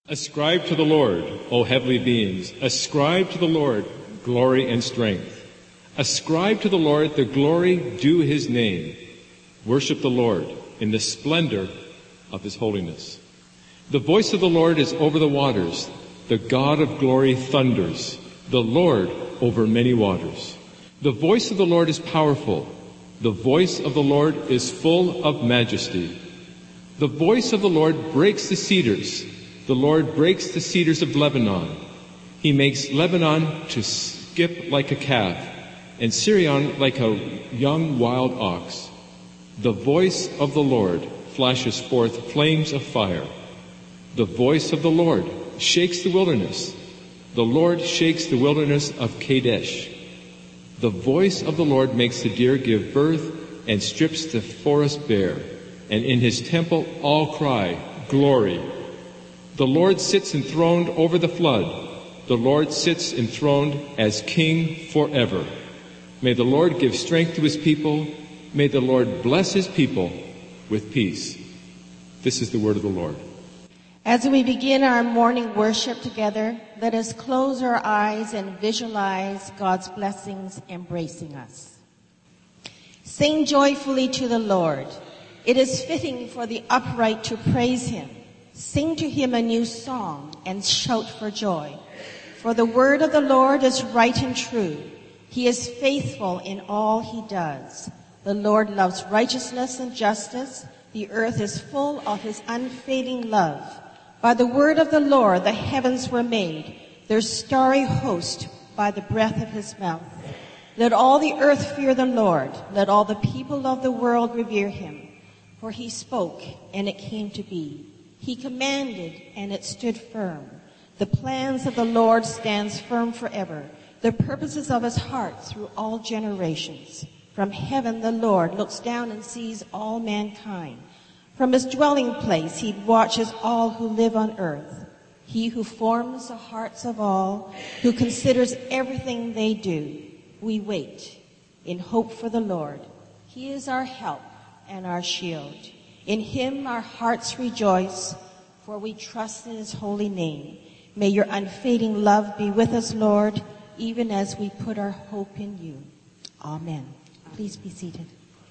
Ascribe to the Lord, O heavenly beings. Ascribe to the Lord glory and strength. Ascribe to the Lord the glory due his name. Worship the Lord in the splendor of his holiness. The voice of the Lord is over the waters. The God of glory thunders. The Lord over many waters. The voice of the Lord is powerful. The voice of the Lord is full of majesty. The voice of the Lord breaks the cedars. The Lord breaks the cedars of Lebanon. He makes Lebanon to skip like a calf, and Sirion like a young wild ox. The voice of the Lord flashes forth flames of fire. The voice of the Lord shakes the wilderness. The Lord shakes the wilderness of Kadesh. The voice of the Lord makes the deer give birth and strips the forest bare. And in his temple all cry, Glory! The Lord sits enthroned over the flood. The Lord sits enthroned as King forever. May the Lord give strength to his people. May the Lord bless his people with peace. This is the word of the Lord. As we begin our morning worship together, let us close our eyes and visualize God's blessings embracing us. Sing joyfully to the Lord. It is fitting for the upright to praise him. Sing to him a new song and shout for joy. For the word of the Lord is right and true. He is faithful in all he does. The Lord loves righteousness and justice. The earth is full of his unfailing love. By the word of the Lord the heavens were made, their starry host by the breath of his mouth. Let all the earth fear the Lord. Let all the people of the world revere him. For he spoke, and it came to be. He commanded, and it stood firm. The plans of the Lord stands firm forever, the purposes of his heart through all generations. From heaven the Lord looks down and sees all mankind. From his dwelling place he watches all who live on earth. He who forms the hearts of all, who considers everything they do. We wait in hope for the Lord. He is our help and our shield. In him our hearts rejoice, for we trust in his holy name. May your unfading love be with us, Lord, even as we put our hope in you. Amen. Please be seated.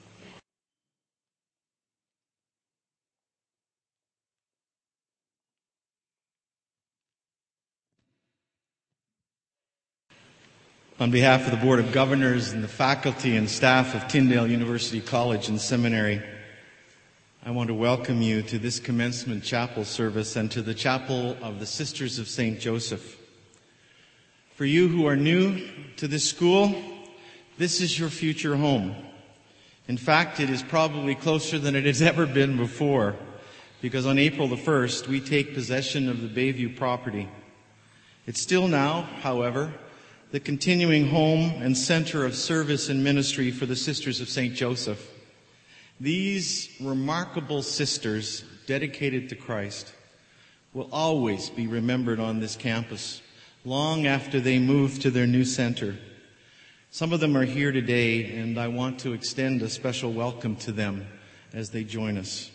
On behalf of the Board of Governors and the faculty and staff of Tyndale University College and Seminary, I want to welcome you to this commencement chapel service and to the chapel of the Sisters of St. Joseph. For you who are new to this school, this is your future home. In fact, it is probably closer than it has ever been before, because on April the 1st, we take possession of the Bayview property. It's still now, however, the continuing home and center of service and ministry for the Sisters of St. Joseph. These remarkable sisters dedicated to Christ will always be remembered on this campus, long after they move to their new center. Some of them are here today, and I want to extend a special welcome to them as they join us.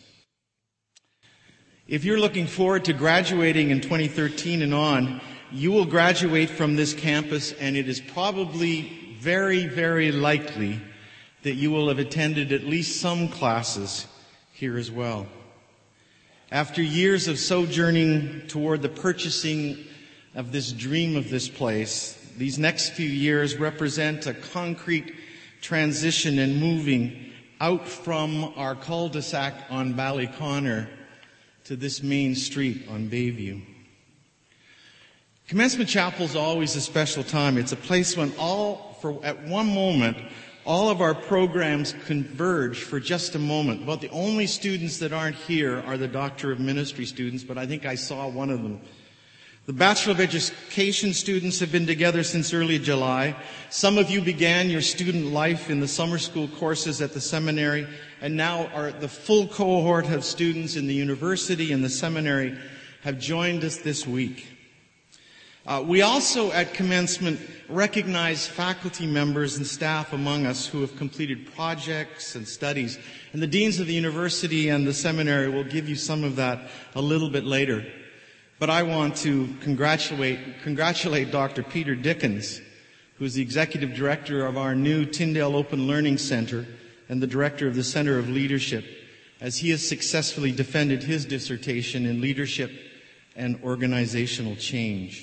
If you're looking forward to graduating in 2013 and on, you will graduate from this campus, and it is probably very, very likely that you will have attended at least some classes here as well. After years of sojourning toward the purchasing of this dream of this place, these next few years represent a concrete transition and moving out from our cul-de-sac on Ballyconnor to this main street on Bayview. Commencement Chapel is always a special time. It's a place when at one moment, all of our programs converge for just a moment. About the only students that aren't here are the Doctor of Ministry students, but I think I saw one of them. The Bachelor of Education students have been together since early July. Some of you began your student life in the summer school courses at the seminary, and now the full cohort of students in the university and the seminary have joined us this week. We also, at commencement, recognize faculty members and staff among us who have completed projects and studies. And the deans of the university and the seminary will give you some of that a little bit later. But I want to congratulate Dr. Peter Dickens, who is the executive director of our new Tyndale Open Learning Center and the director of the Center of Leadership, as he has successfully defended his dissertation in leadership and organizational change.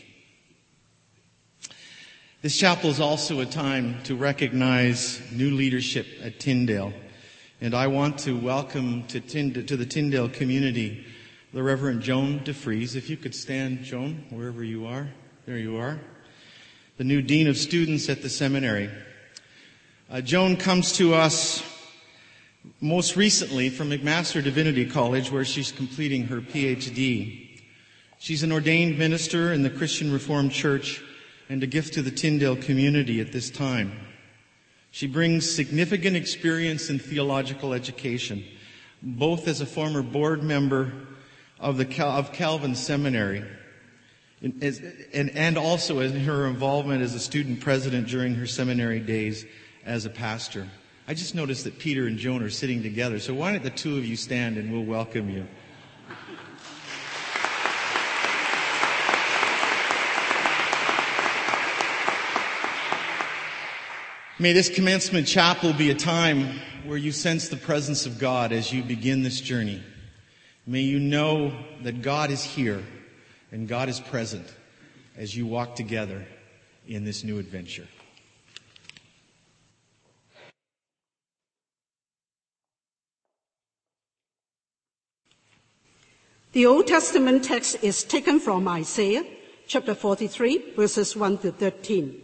This chapel is also a time to recognize new leadership at Tyndale, and I want to welcome to the Tyndale community the Reverend Joan DeFries. If you could stand, Joan, wherever you are. There you are. The new Dean of Students at the seminary. Joan comes to us most recently from McMaster Divinity College, where she's completing her PhD. She's an ordained minister in the Christian Reformed Church and a gift to the Tyndale community at this time. She brings significant experience in theological education, both as a former board member of Calvin Seminary and also in her involvement as a student president during her seminary days as a pastor. I just noticed that Peter and Joan are sitting together, so why don't the two of you stand and we'll welcome you. May this commencement chapel be a time where you sense the presence of God as you begin this journey. May you know that God is here and God is present as you walk together in this new adventure. The Old Testament text is taken from Isaiah chapter 43, verses 1 to 13.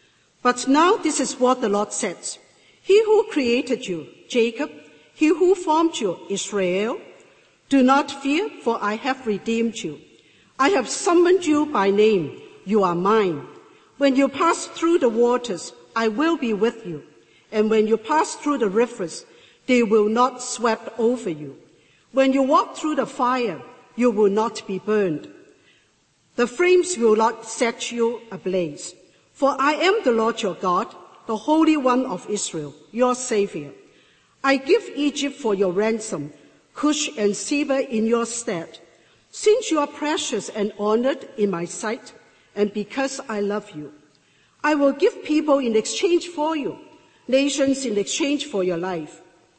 But now this is what the Lord says. He who created you, Jacob, he who formed you, Israel, do not fear, for I have redeemed you. I have summoned you by name. You are mine. When you pass through the waters, I will be with you. And when you pass through the rivers, they will not sweep over you. When you walk through the fire, you will not be burned. The flames will not set you ablaze. For I am the Lord your God, the Holy One of Israel, your Savior. I give Egypt for your ransom, Cush and Seba in your stead. Since you are precious and honored in my sight, and because I love you, I will give people in exchange for you, nations in exchange for your life.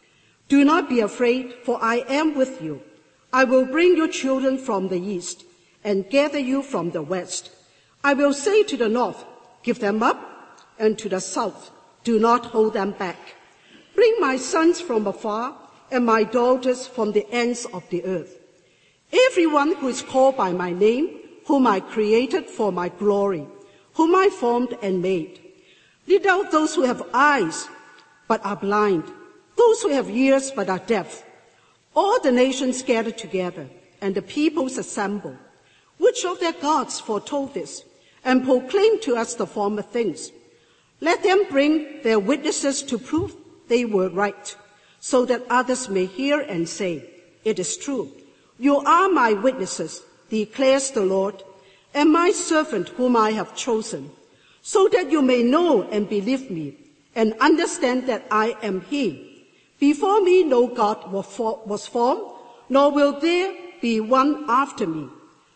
Do not be afraid, for I am with you. I will bring your children from the east and gather you from the west. I will say to the north, give them up, and to the south, do not hold them back. Bring my sons from afar and my daughters from the ends of the earth. Everyone who is called by my name, whom I created for my glory, whom I formed and made. Lead out those who have eyes but are blind, those who have ears but are deaf. All the nations gather together, and the peoples assemble. Which of their gods foretold this, and proclaim to us the former things? Let them bring their witnesses to prove they were right, so that others may hear and say, it is true. You are my witnesses, declares the Lord, and my servant whom I have chosen, so that you may know and believe me, and understand that I am he. Before me no God was formed, nor will there be one after me.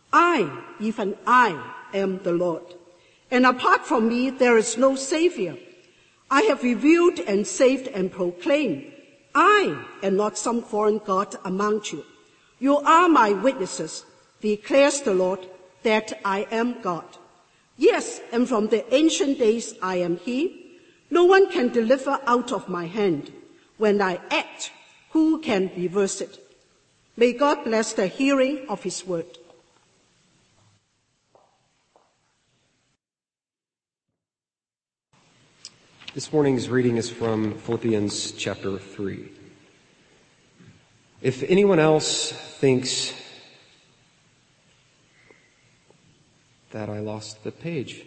I, even I, am the Lord. And apart from me, there is no Savior. I have revealed and saved and proclaimed. I am not some foreign God among you. You are my witnesses, declares the Lord, that I am God. Yes, and from the ancient days I am he. No one can deliver out of my hand. When I act, who can reverse it? May God bless the hearing of his word. This morning's reading is from Philippians chapter 3. If anyone else thinks that I lost the page.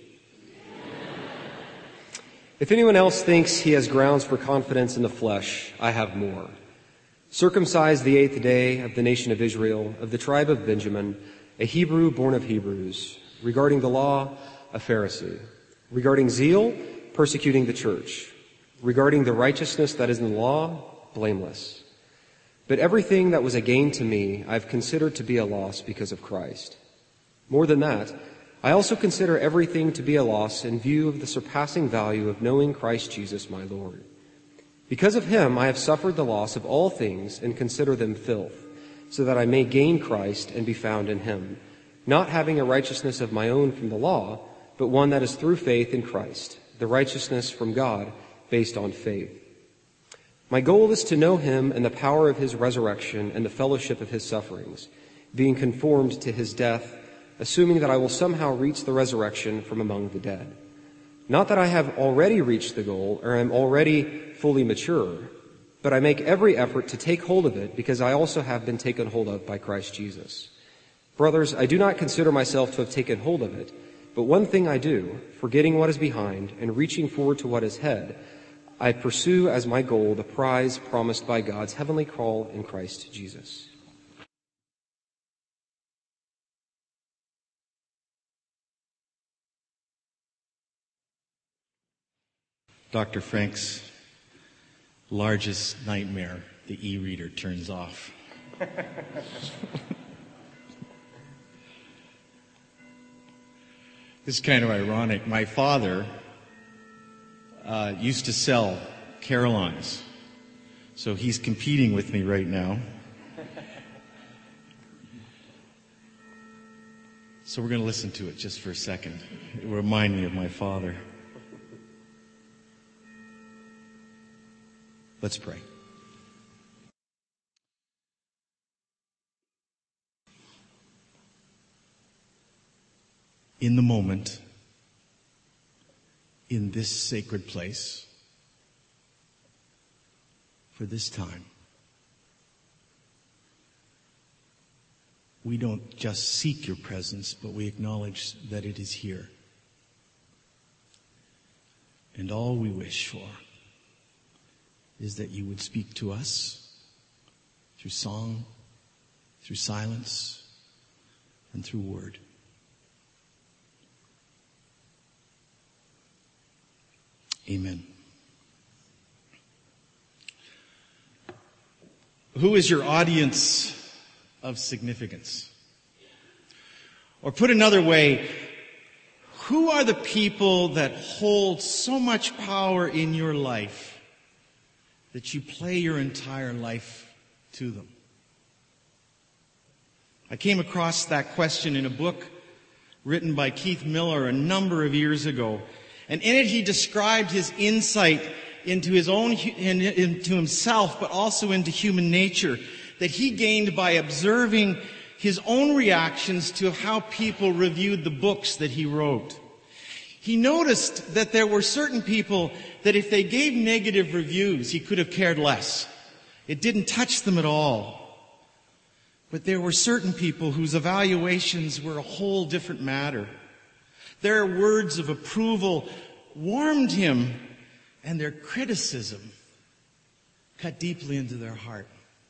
If anyone else thinks he has grounds for confidence in the flesh, I have more. Circumcised the 8th day of the nation of Israel, of the tribe of Benjamin, a Hebrew born of Hebrews, regarding the law, a Pharisee, regarding zeal, persecuting the church, regarding the righteousness that is in the law, blameless. But everything that was a gain to me, I've considered to be a loss because of Christ. More than that, I also consider everything to be a loss in view of the surpassing value of knowing Christ Jesus my Lord. Because of him I have suffered the loss of all things and consider them filth, so that I may gain Christ and be found in him, not having a righteousness of my own from the law, but one that is through faith in Christ, the righteousness from God based on faith. My goal is to know him and the power of his resurrection and the fellowship of his sufferings, being conformed to his death, assuming that I will somehow reach the resurrection from among the dead. Not that I have already reached the goal or am already fully mature, but I make every effort to take hold of it because I also have been taken hold of by Christ Jesus. Brothers, I do not consider myself to have taken hold of it, but one thing I do, forgetting what is behind and reaching forward to what is ahead, I pursue as my goal the prize promised by God's heavenly call in Christ Jesus. Dr. Frank's largest nightmare, the e-reader turns off. This is kind of ironic. My father used to sell carillons, so he's competing with me right now. So we're going to listen to it just for a second. It will remind me of my father. Let's pray. In the moment, in this sacred place, for this time, we don't just seek your presence, but we acknowledge that it is here. And all we wish for is that you would speak to us through song, through silence, and through word. Amen. Who is your audience of significance? Or put another way, who are the people that hold so much power in your life that you play your entire life to them? I came across that question in a book written by Keith Miller a number of years ago. And in it he described his insight into into himself, but also into human nature, that he gained by observing his own reactions to how people reviewed the books that he wrote. He noticed that there were certain people that if they gave negative reviews, he could have cared less. It didn't touch them at all. But there were certain people whose evaluations were a whole different matter. Their words of approval warmed him, and their criticism cut deeply into their heart.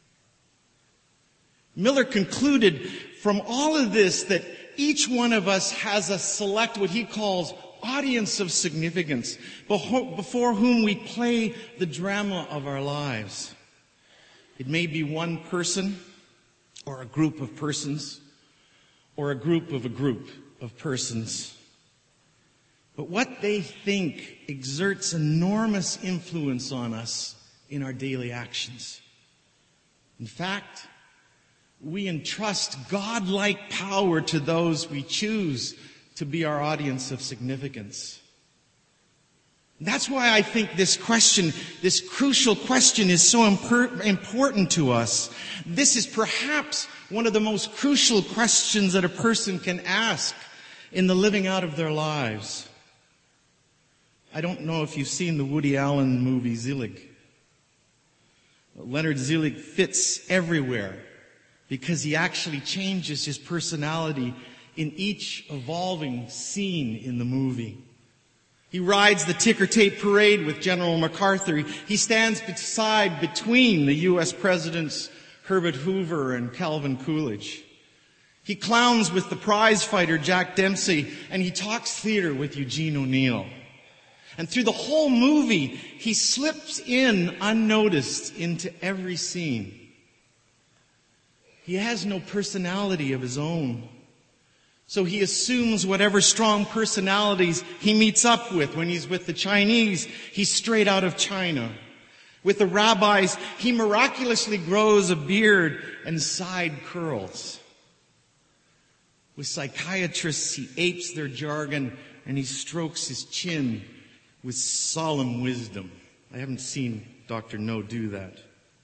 Miller concluded from all of this that each one of us has a select, what he calls, audience of significance, before whom we play the drama of our lives. It may be one person, or a group of persons, or a group of persons. But what they think exerts enormous influence on us in our daily actions. In fact, we entrust God-like power to those we choose to be our audience of significance. That's why I think this question, this crucial question, is so important to us. This is perhaps one of the most crucial questions that a person can ask in the living out of their lives. I don't know if you've seen the Woody Allen movie Zelig. Leonard Zelig fits everywhere because he actually changes his personality in each evolving scene in the movie. He rides the ticker tape parade with General MacArthur. He stands between the U.S. presidents Herbert Hoover and Calvin Coolidge. He clowns with the prize fighter Jack Dempsey, and he talks theater with Eugene O'Neill. And through the whole movie, he slips in unnoticed into every scene. He has no personality of his own. So he assumes whatever strong personalities he meets up with. When he's with the Chinese, he's straight out of China. With the rabbis, he miraculously grows a beard and side curls. With psychiatrists, he apes their jargon and he strokes his chin with solemn wisdom. I haven't seen Dr. No do that.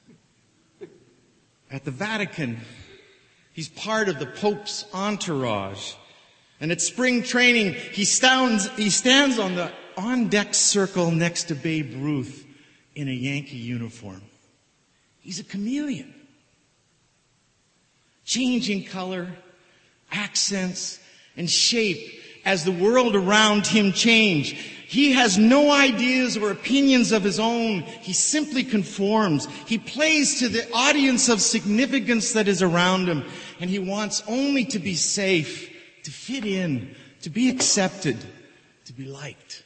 At the Vatican, he's part of the Pope's entourage. And at spring training, he stands on the on-deck circle next to Babe Ruth in a Yankee uniform. He's a chameleon. Changing color, accents, and shape as the world around him change. He has no ideas or opinions of his own. He simply conforms. He plays to the audience of significance that is around him. And he wants only to be safe, to fit in, to be accepted, to be liked.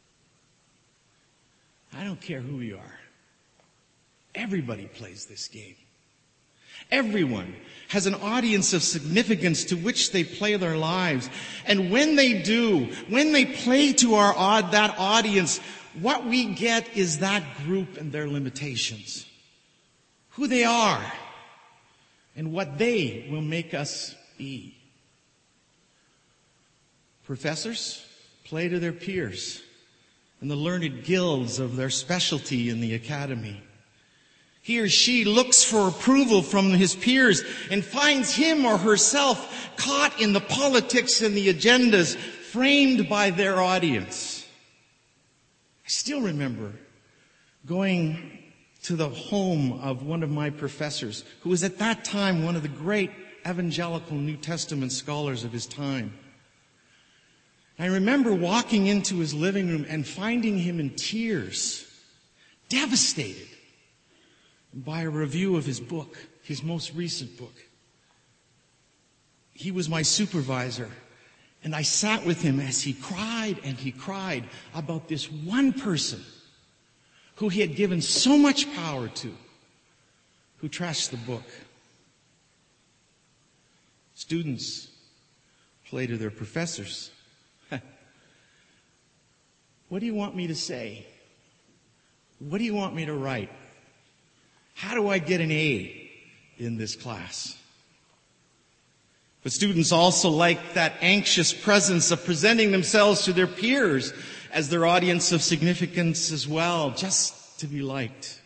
I don't care who you are. Everybody plays this game. Everyone has an audience of significance to which they play their lives. And when they do, when they play to that audience, what we get is that group and their limitations. Who they are and what they will make us be. Professors play to their peers and the learned guilds of their specialty in the academy. He or she looks for approval from his peers and finds him or herself caught in the politics and the agendas framed by their audience. I still remember going to the home of one of my professors, who was at that time one of the great evangelical New Testament scholars of his time. I remember walking into his living room and finding him in tears, devastated by a review of his book, his most recent book. He was my supervisor, and I sat with him as he cried about this one person who he had given so much power to, who trashed the book. Students play to their professors. What do you want me to say? What do you want me to write? How do I get an A in this class? But students also like that anxious presence of presenting themselves to their peers as their audience of significance as well, just to be liked.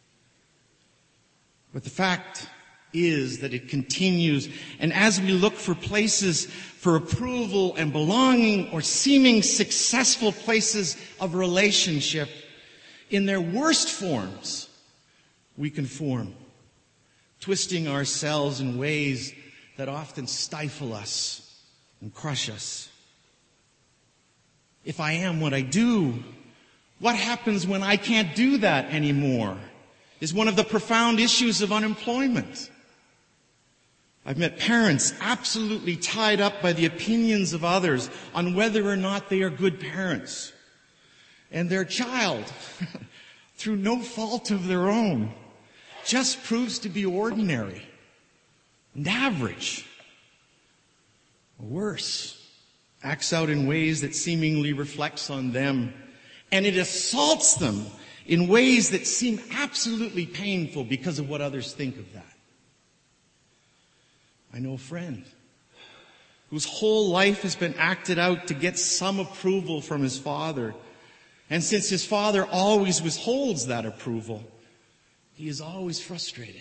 But the fact is that it continues, and as we look for places for approval and belonging or seeming successful places of relationship, in their worst forms, we conform, twisting ourselves in ways that often stifle us and crush us. If I am what I do, what happens when I can't do that anymore is one of the profound issues of unemployment. I've met parents absolutely tied up by the opinions of others on whether or not they are good parents. And their child, through no fault of their own, just proves to be ordinary and average. Or worse, acts out in ways that seemingly reflects on them, and it assaults them in ways that seem absolutely painful because of what others think of that. I know a friend whose whole life has been acted out to get some approval from his father, and since his father always withholds that approval, he is always frustrated.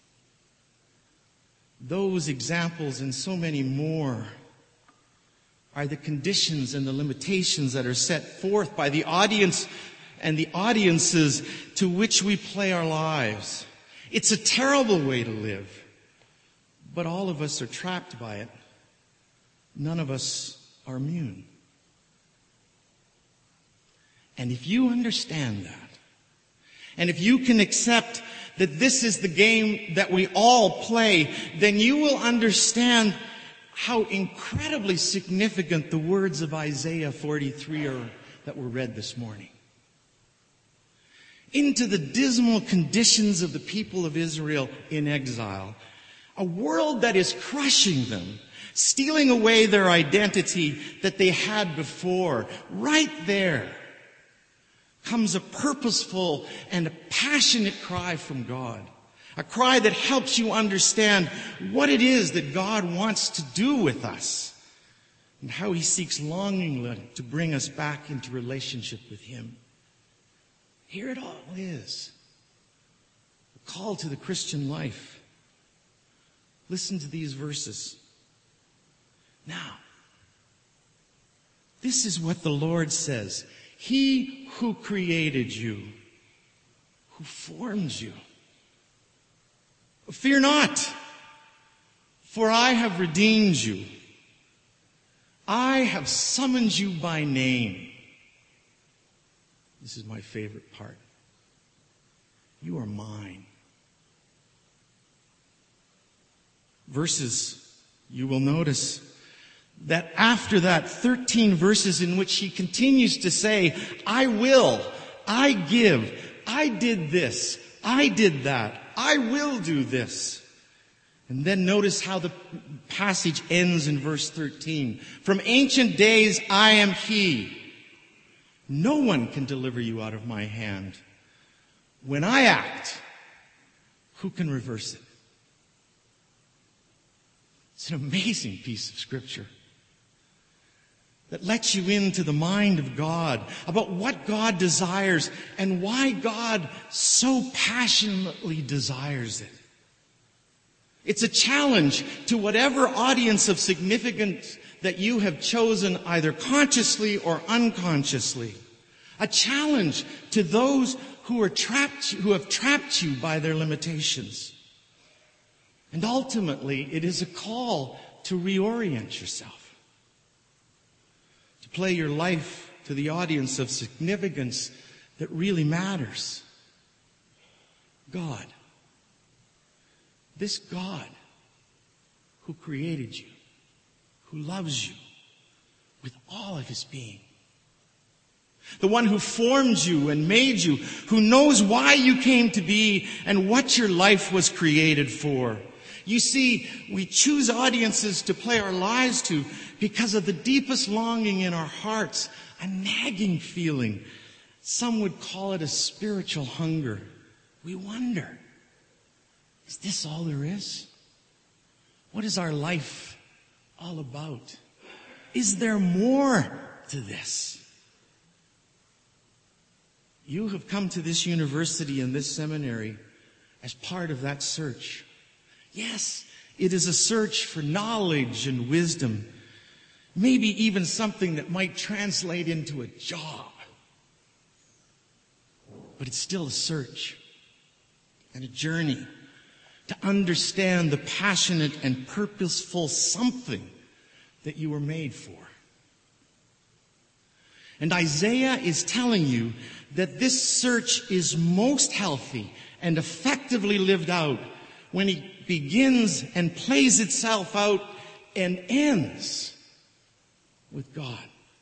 Those examples and so many more are the conditions and the limitations that are set forth by the audience and the audiences to which we play our lives. It's a terrible way to live, but all of us are trapped by it. None of us are immune. And if you understand that, and if you can accept that this is the game that we all play, then you will understand how incredibly significant the words of Isaiah 43 are that were read this morning. Into the dismal conditions of the people of Israel in exile, a world that is crushing them, stealing away their identity that they had before. Right there comes a purposeful and a passionate cry from God. A cry that helps you understand what it is that God wants to do with us and how he seeks longingly to bring us back into relationship with him. Here it all is. A call to the Christian life. Listen to these verses. Now, this is what the Lord says. He who created you, who formed you. Fear not, for I have redeemed you. I have summoned you by name. This is my favorite part. You are mine. Verses, you will notice that after that 13 verses in which he continues to say, I will, I give, I did this, I did that, I will do this. And then notice how the passage ends in verse 13. From ancient days I am he. No one can deliver you out of my hand. When I act, who can reverse it? It's an amazing piece of scripture that lets you into the mind of God about what God desires and why God so passionately desires it. It's a challenge to whatever audience of significance that you have chosen either consciously or unconsciously. A challenge to those who have trapped you by their limitations. And ultimately, it is a call to reorient yourself. To play your life to the audience of significance that really matters. God. This God who created you, who loves you with all of his being. The one who formed you and made you, who knows why you came to be and what your life was created for. You see, we choose audiences to play our lives to because of the deepest longing in our hearts, a nagging feeling. Some would call it a spiritual hunger. We wonder, is this all there is? What is our life all about? Is there more to this? You have come to this university and this seminary as part of that search. Yes, it is a search for knowledge and wisdom. Maybe even something that might translate into a job. But it's still a search and a journey to understand the passionate and purposeful something that you were made for. And Isaiah is telling you that this search is most healthy and effectively lived out when it begins and plays itself out and ends with God.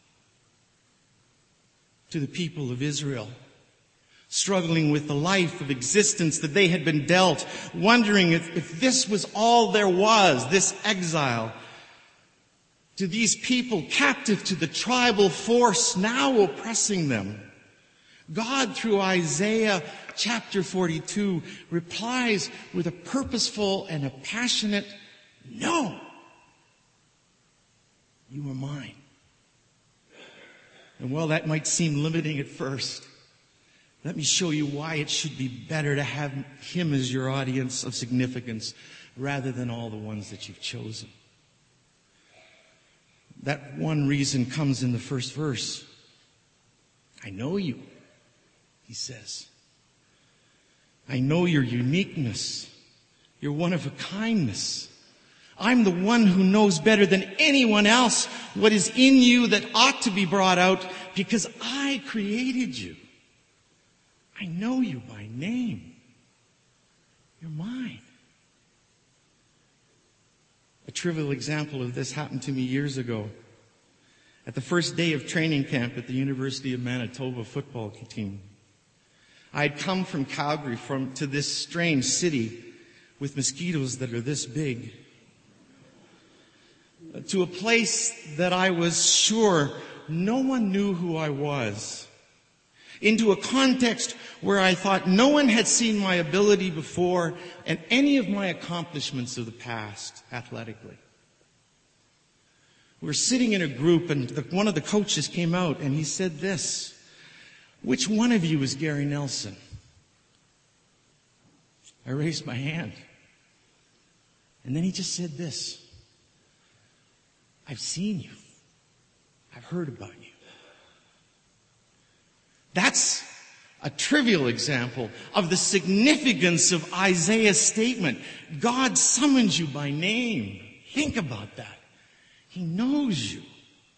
To the people of Israel, struggling with the life of existence that they had been dealt, wondering if this was all there was, this exile. To these people captive to the tribal force now oppressing them, God, through Isaiah chapter 42, replies with a purposeful and a passionate, no, you are mine. And while that might seem limiting at first, let me show you why it should be better to have him as your audience of significance rather than all the ones that you've chosen. That one reason comes in the first verse. I know you, he says. I know your uniqueness, your one-of-a-kindness. I'm the one who knows better than anyone else what is in you that ought to be brought out because I created you. I know you by name. You're mine. A trivial example of this happened to me years ago. At the first day of training camp at the University of Manitoba football team. I had come from Calgary to this strange city with mosquitoes that are this big. to a place that I was sure no one knew who I was, into a context where I thought no one had seen my ability before and any of my accomplishments of the past athletically. We were sitting in a group, and one of the coaches came out and he said this: "Which one of you is Gary Nelson?" I raised my hand. And then he just said this: "I've seen you. I've heard about you." That's a trivial example of the significance of Isaiah's statement. God summons you by name. Think about that. He knows you.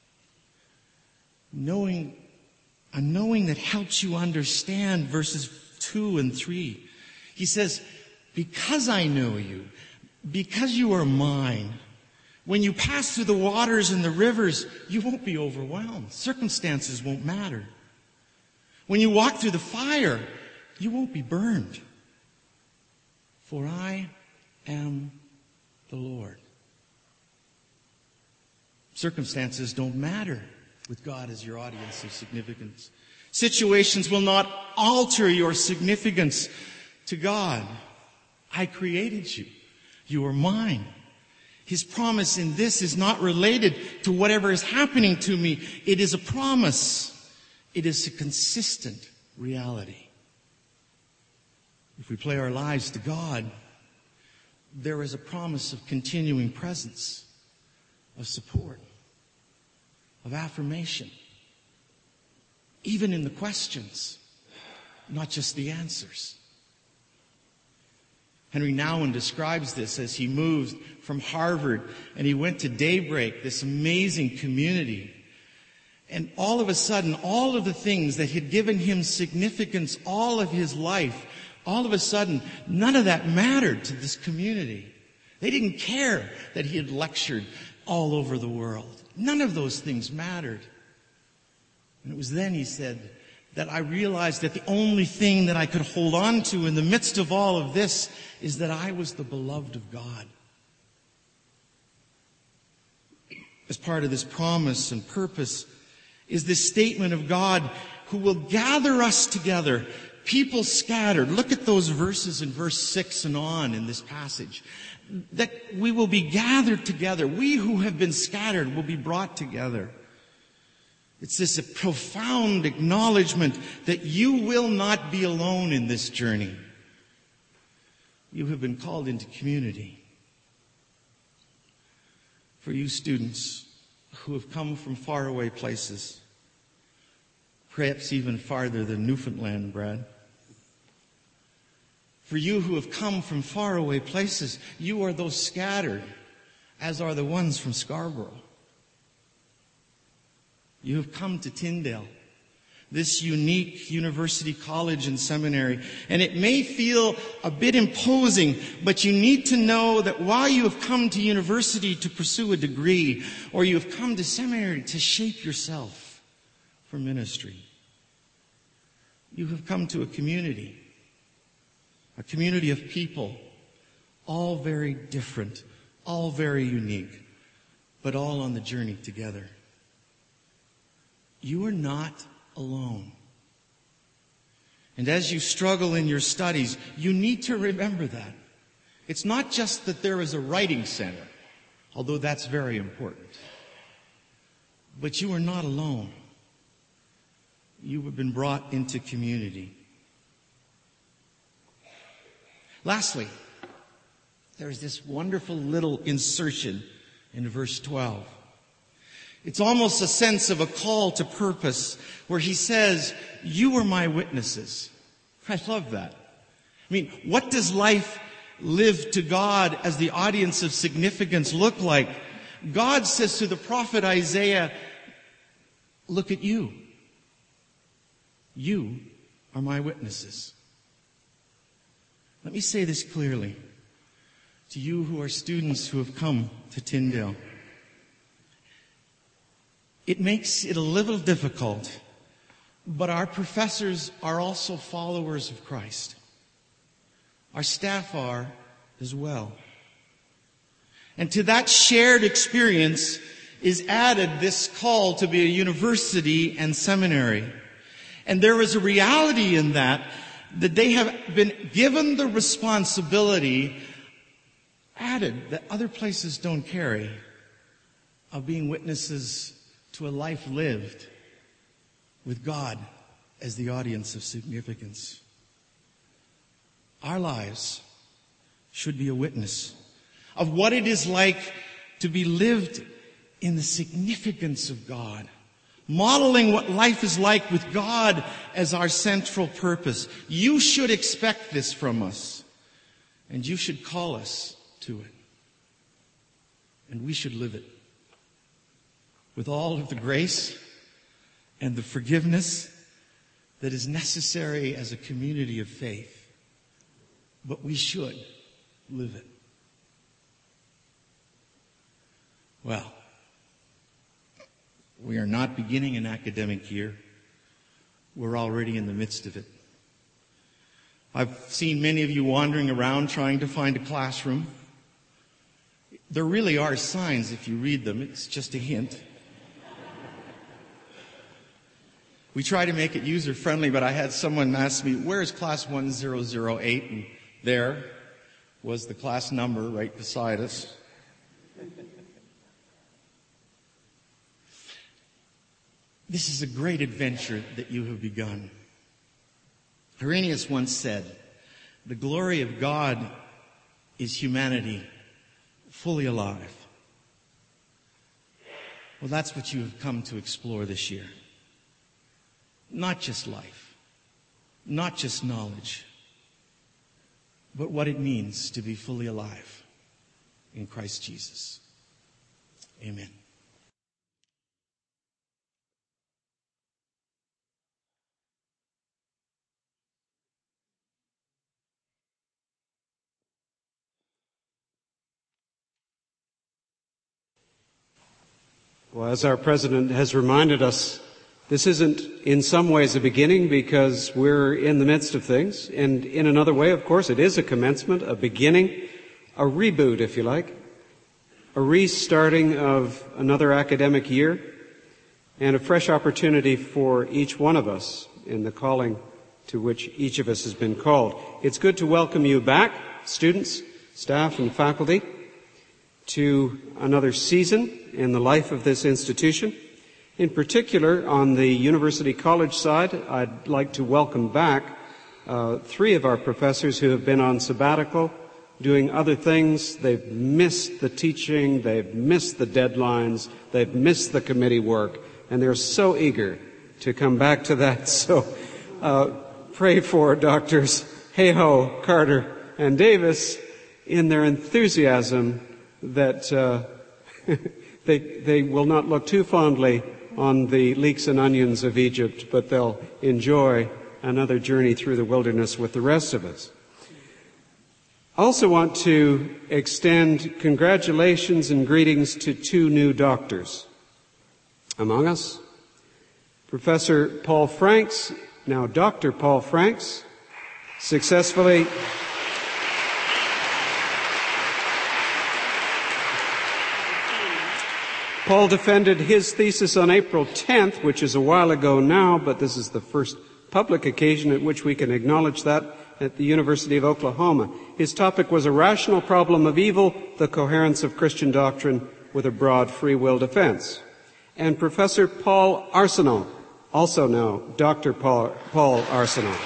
A knowing that helps you understand verses 2 and 3. He says, "Because I know you, because you are mine, when you pass through the waters and the rivers, you won't be overwhelmed. Circumstances won't matter. When you walk through the fire, you won't be burned. For I am the Lord." Circumstances don't matter with God as your audience of significance. Situations will not alter your significance to God. I created you. You are mine. His promise in this is not related to whatever is happening to me. It is a promise. It is a consistent reality. If we play our lives to God, there is a promise of continuing presence, of support, of affirmation, even in the questions, not just the answers. Henry Nouwen describes this as he moved from Harvard and he went to Daybreak, this amazing community. And all of a sudden, all of the things that had given him significance all of his life, all of a sudden, none of that mattered to this community. They didn't care that he had lectured all over the world. None of those things mattered. And it was then, he said, that I realized that the only thing that I could hold on to in the midst of all of this is that I was the beloved of God. As part of this promise and purpose is this statement of God who will gather us together, people scattered. Look at those verses in verse 6 and on in this passage. That we will be gathered together. We who have been scattered will be brought together. It's this profound acknowledgement that you will not be alone in this journey. You have been called into community. For you students who have come from faraway places, perhaps even farther than Newfoundland, Brad. For you who have come from faraway places, you are those scattered, as are the ones from Scarborough. You have come to Tyndale, this unique university college and seminary, and it may feel a bit imposing, but you need to know that while you have come to university to pursue a degree, or you have come to seminary to shape yourself for ministry, you have come to a community of people, all very different, all very unique, but all on the journey together. You are not alone. And as you struggle in your studies, you need to remember that. It's not just that there is a writing center, although that's very important. But you are not alone. You have been brought into community. Lastly, there's this wonderful little insertion in verse 12. It's almost a sense of a call to purpose where he says, "You are my witnesses." I love that. I mean, what does life lived to God as the audience of significance look like? God says to the prophet Isaiah, "Look at you. You are my witnesses." Let me say this clearly to you who are students who have come to Tyndale. It makes it a little difficult, but our professors are also followers of Christ. Our staff are as well. And to that shared experience is added this call to be a university and seminary. And there is a reality in that they have been given the responsibility added that other places don't carry of being witnesses to a life lived with God as the audience of significance. Our lives should be a witness of what it is like to be lived in the significance of God, modeling what life is like with God as our central purpose. You should expect this from us, and you should call us to it. And we should live it with all of the grace and the forgiveness that is necessary as a community of faith. But we should live it. Well, we are not beginning an academic year. We're already in the midst of it. I've seen many of you wandering around trying to find a classroom. There really are signs if you read them. It's just a hint. We try to make it user-friendly, but I had someone ask me, where is class 1008? And there was the class number right beside us. This is a great adventure that you have begun. Irenaeus once said, the glory of God is humanity fully alive. Well, that's what you have come to explore this year. Not just life, not just knowledge, but what it means to be fully alive in Christ Jesus. Amen. Well, as our president has reminded us, this isn't in some ways a beginning because we're in the midst of things. And in another way, of course, it is a commencement, a beginning, a reboot, if you like, a restarting of another academic year, and a fresh opportunity for each one of us in the calling to which each of us has been called. It's good to welcome you back, students, staff, and faculty, to another season in the life of this institution. In particular, on the University College side, I'd like to welcome back three of our professors who have been on sabbatical, doing other things. They've missed the teaching, they've missed the deadlines, they've missed the committee work, and they're so eager to come back to that. So pray for Doctors Hayhoe, Carter, and Davis in their enthusiasm that they will not look too fondly on the leeks and onions of Egypt, but they'll enjoy another journey through the wilderness with the rest of us. I also want to extend congratulations and greetings to two new doctors among us. Professor Paul Franks, now Dr. Paul Franks, successfully Paul defended his thesis on April 10th, which is a while ago now, but this is the first public occasion at which we can acknowledge that, at the University of Oklahoma. His topic was a rational problem of evil, the coherence of Christian doctrine with a broad free will defense. And Professor Paul Arsenault, also now Dr. Paul Arsenault.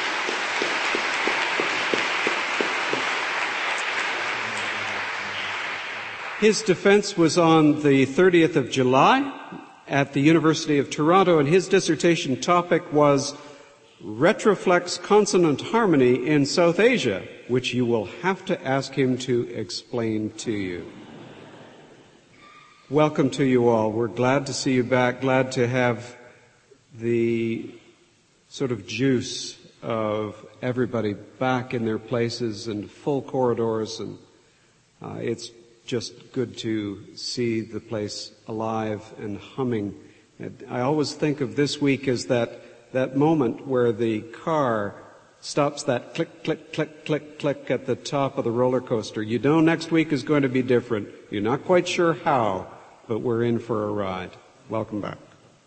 His defense was on the 30th of July at the University of Toronto, and his dissertation topic was retroflex consonant harmony in South Asia, which you will have to ask him to explain to you. Welcome to you all. We're glad to see you back, glad to have the sort of juice of everybody back in their places and full corridors, and it's just good to see the place alive and humming. I always think of this week as that moment where the car stops that click, click, click, click, click at the top of the roller coaster. You know next week is going to be different. You're not quite sure how, but we're in for a ride. Welcome back.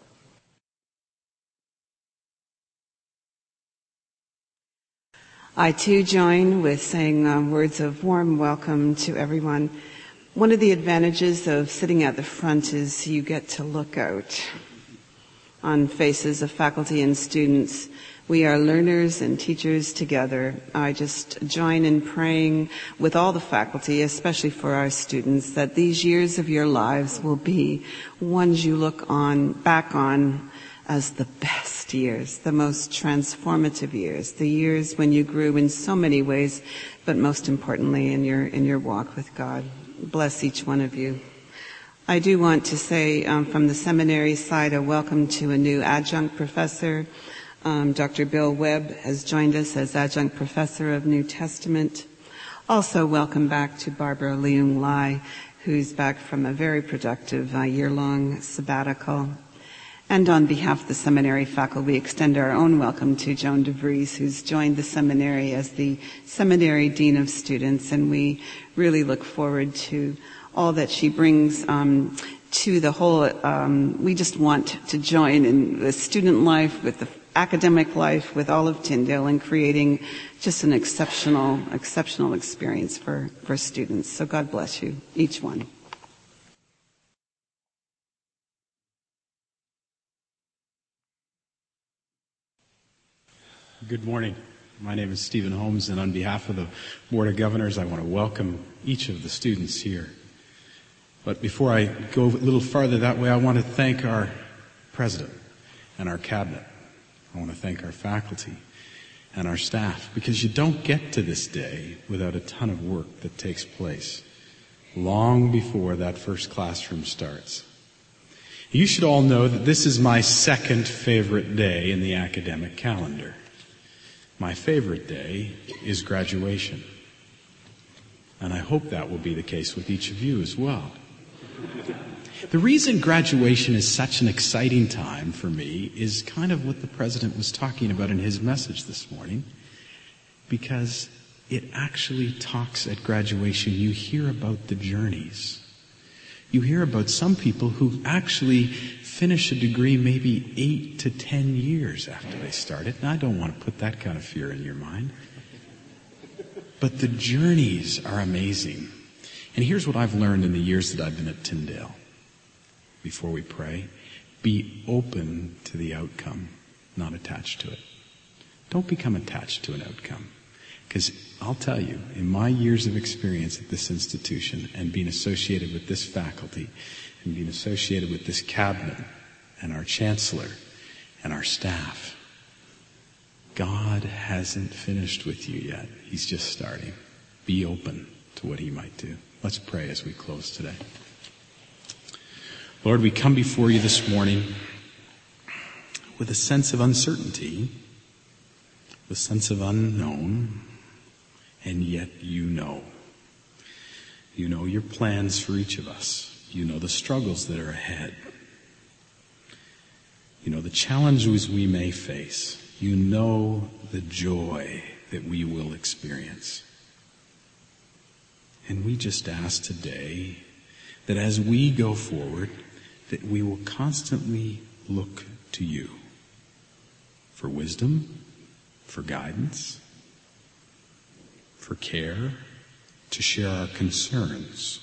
I too join with saying words of warm welcome to everyone. One of the advantages of sitting at the front is you get to look out on faces of faculty and students. We are learners and teachers together. I just join in praying with all the faculty, especially for our students, that these years of your lives will be ones you look back on as the best years, the most transformative years, the years when you grew in so many ways, but most importantly in your walk with God. Bless each one of you. I do want to say from the seminary side a welcome to a new adjunct professor. Dr. Bill Webb has joined us as adjunct professor of New Testament. Also welcome back to Barbara Leung Lai, who's back from a very productive year-long sabbatical. And on behalf of the seminary faculty, we extend our own welcome to Joan DeVries, who's joined the seminary as the seminary dean of students, and we really look forward to all that she brings to the whole. We just want to join in the student life, with the academic life, with all of Tyndale, and creating just an exceptional experience for students. So God bless you, each one. Good morning. My name is Stephen Holmes, and on behalf of the Board of Governors, I want to welcome each of the students here. But before I go a little farther that way, I want to thank our president and our cabinet. I want to thank our faculty and our staff, because you don't get to this day without a ton of work that takes place long before that first classroom starts. You should all know that this is my second favorite day in the academic calendar. My favorite day is graduation. And I hope that will be the case with each of you as well. The reason graduation is such an exciting time for me is kind of what the president was talking about in his message this morning, because it actually talks at graduation. You hear about the journeys. You hear about some people who actually finish a degree maybe 8 to 10 years after they start it. And I don't want to put that kind of fear in your mind. But the journeys are amazing. And here's what I've learned in the years that I've been at Tyndale. Before we pray, be open to the outcome, not attached to it. Don't become attached to an outcome. Because I'll tell you, in my years of experience at this institution and being associated with this faculty and being associated with this cabinet and our chancellor and our staff, God hasn't finished with you yet. He's just starting. Be open to what he might do. Let's pray as we close today. Lord, we come before you this morning with a sense of uncertainty, a sense of unknown, and yet you know. You know your plans for each of us. You know the struggles that are ahead. You know the challenges we may face. You know the joy that we will experience. And we just ask today that as we go forward, that we will constantly look to you for wisdom, for guidance, for care, to share our concerns.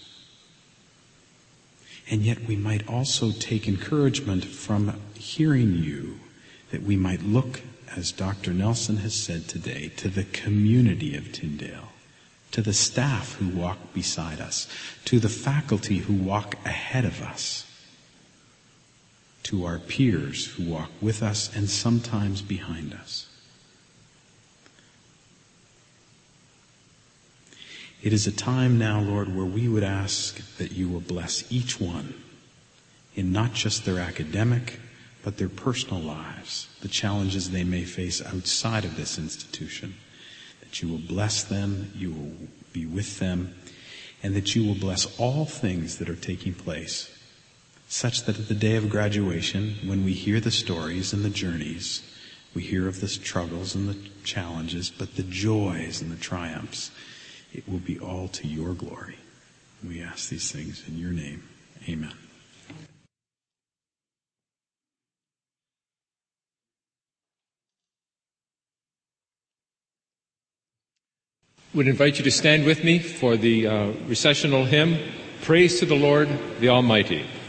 And yet we might also take encouragement from hearing you, that we might look, as Dr. Nelson has said today, to the community of Tyndale, to the staff who walk beside us, to the faculty who walk ahead of us, to our peers who walk with us and sometimes behind us. It is a time now, Lord, where we would ask that you will bless each one in not just their academic, but their personal lives, the challenges they may face outside of this institution. That you will bless them, you will be with them, and that you will bless all things that are taking place, such that at the day of graduation, when we hear the stories and the journeys, We hear of the struggles and the challenges, but the joys and the triumphs, it will be all to your glory. We ask these things in your name. Amen. Would invite you to stand with me for the recessional hymn, Praise to the Lord, the Almighty.